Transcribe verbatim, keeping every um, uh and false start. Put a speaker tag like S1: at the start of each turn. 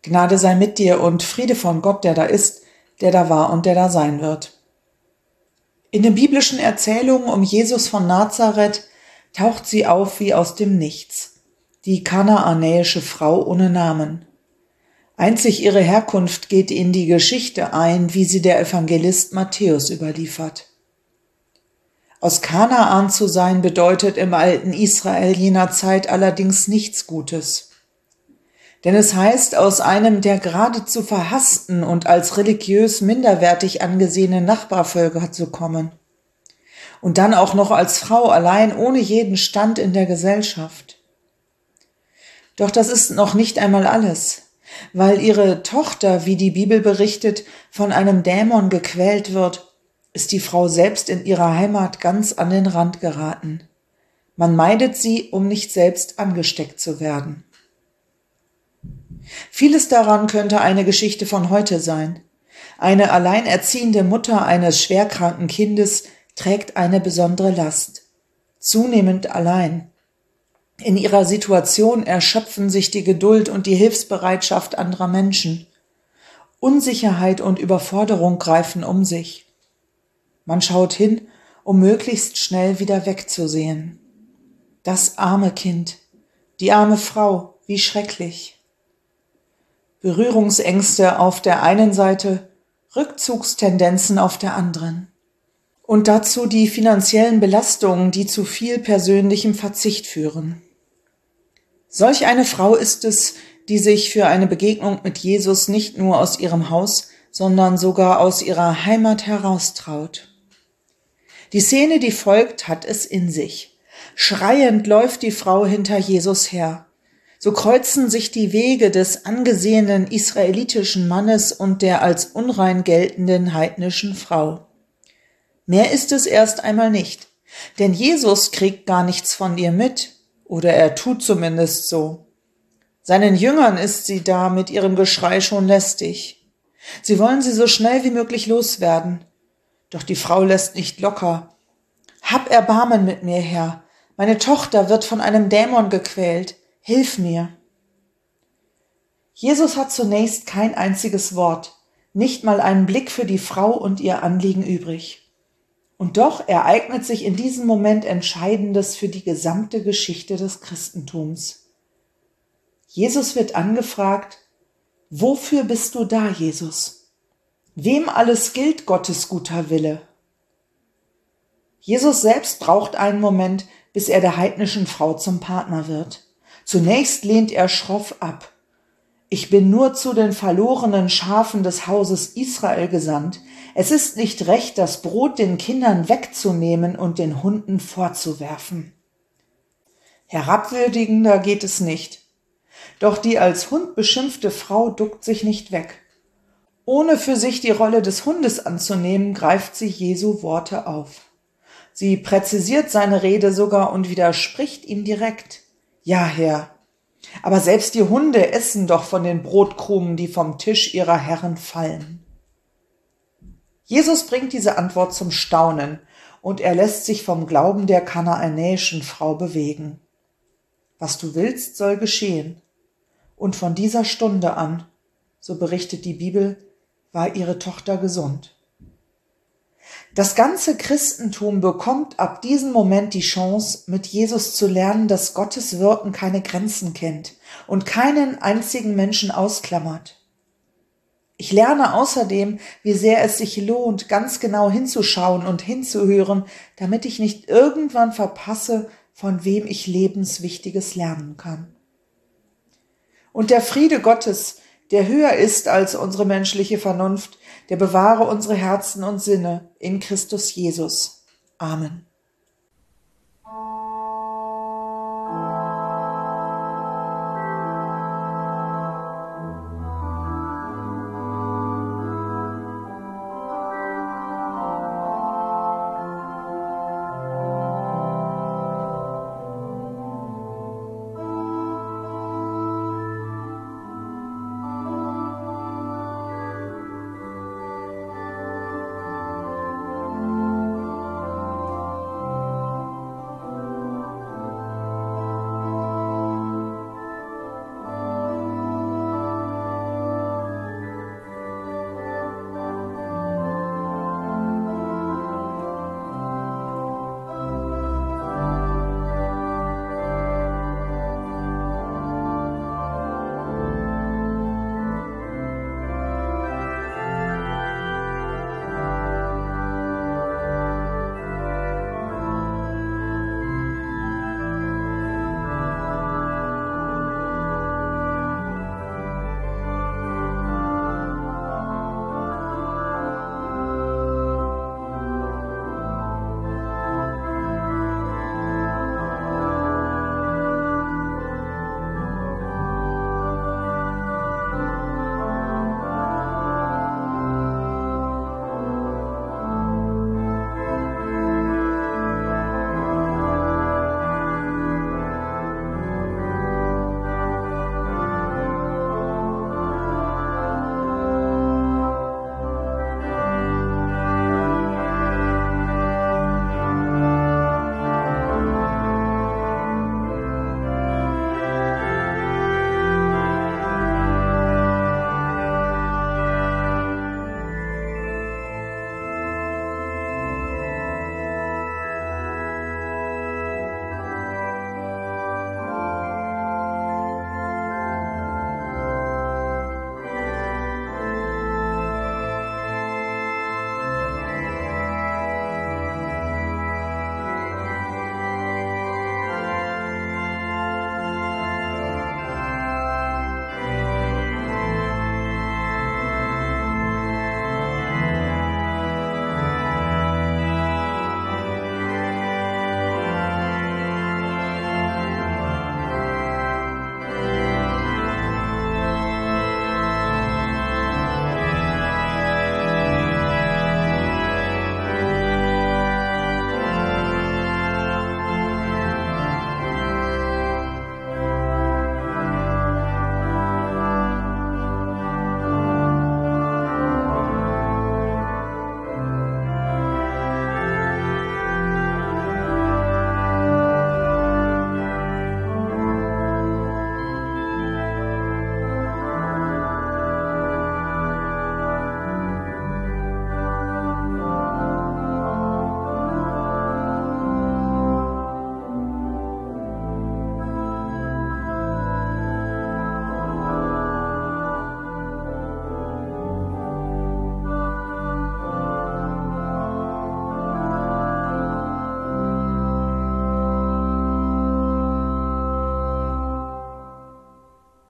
S1: Gnade sei mit dir und Friede von Gott, der da ist, der da war und der da sein wird. In den biblischen Erzählungen um Jesus von Nazareth taucht sie auf wie aus dem Nichts, die kanaanäische Frau ohne Namen. Einzig ihre Herkunft geht in die Geschichte ein, wie sie der Evangelist Matthäus überliefert. Aus Kanaan zu sein bedeutet im alten Israel jener Zeit allerdings nichts Gutes. Denn es heißt, aus einem der geradezu verhassten und als religiös minderwertig angesehenen Nachbarvölker zu kommen. Und dann auch noch als Frau allein ohne jeden Stand in der Gesellschaft. Doch das ist noch nicht einmal alles. Weil ihre Tochter, wie die Bibel berichtet, von einem Dämon gequält wird, ist die Frau selbst in ihrer Heimat ganz an den Rand geraten. Man meidet sie, um nicht selbst angesteckt zu werden. Vieles daran könnte eine Geschichte von heute sein. Eine alleinerziehende Mutter eines schwerkranken Kindes trägt eine besondere Last. Zunehmend allein. In ihrer Situation erschöpfen sich die Geduld und die Hilfsbereitschaft anderer Menschen. Unsicherheit und Überforderung greifen um sich. Man schaut hin, um möglichst schnell wieder wegzusehen. Das arme Kind, die arme Frau, wie schrecklich. Berührungsängste auf der einen Seite, Rückzugstendenzen auf der anderen. Und dazu die finanziellen Belastungen, die zu viel persönlichem Verzicht führen. Solch eine Frau ist es, die sich für eine Begegnung mit Jesus nicht nur aus ihrem Haus, sondern sogar aus ihrer Heimat heraustraut. Die Szene, die folgt, hat es in sich. Schreiend läuft die Frau hinter Jesus her. So kreuzen sich die Wege des angesehenen israelitischen Mannes und der als unrein geltenden heidnischen Frau. Mehr ist es erst einmal nicht, denn Jesus kriegt gar nichts von ihr mit. Oder er tut zumindest so. Seinen Jüngern ist sie da mit ihrem Geschrei schon lästig. Sie wollen sie so schnell wie möglich loswerden. Doch die Frau lässt nicht locker. Hab Erbarmen mit mir, Herr. Meine Tochter wird von einem Dämon gequält. Hilf mir. Jesus hat zunächst kein einziges Wort, nicht mal einen Blick für die Frau und ihr Anliegen übrig. Und doch ereignet sich in diesem Moment Entscheidendes für die gesamte Geschichte des Christentums. Jesus wird angefragt, wofür bist du da, Jesus? Wem alles gilt Gottes guter Wille? Jesus selbst braucht einen Moment, bis er der heidnischen Frau zum Partner wird. Zunächst lehnt er schroff ab. Ich bin nur zu den verlorenen Schafen des Hauses Israel gesandt. Es ist nicht recht, das Brot den Kindern wegzunehmen und den Hunden vorzuwerfen. Herabwürdigender geht es nicht. Doch die als Hund beschimpfte Frau duckt sich nicht weg. Ohne für sich die Rolle des Hundes anzunehmen, greift sie Jesu Worte auf. Sie präzisiert seine Rede sogar und widerspricht ihm direkt. Ja, Herr, aber selbst die Hunde essen doch von den Brotkrumen, die vom Tisch ihrer Herren fallen. Jesus bringt diese Antwort zum Staunen und er lässt sich vom Glauben der kanaanäischen Frau bewegen. Was du willst, soll geschehen. Und von dieser Stunde an, so berichtet die Bibel, war ihre Tochter gesund. Das ganze Christentum bekommt ab diesem Moment die Chance, mit Jesus zu lernen, dass Gottes Wirken keine Grenzen kennt und keinen einzigen Menschen ausklammert. Ich lerne außerdem, wie sehr es sich lohnt, ganz genau hinzuschauen und hinzuhören, damit ich nicht irgendwann verpasse, von wem ich Lebenswichtiges lernen kann. Und der Friede Gottes, der höher ist als unsere menschliche Vernunft, der bewahre unsere Herzen und Sinne in Christus Jesus. Amen.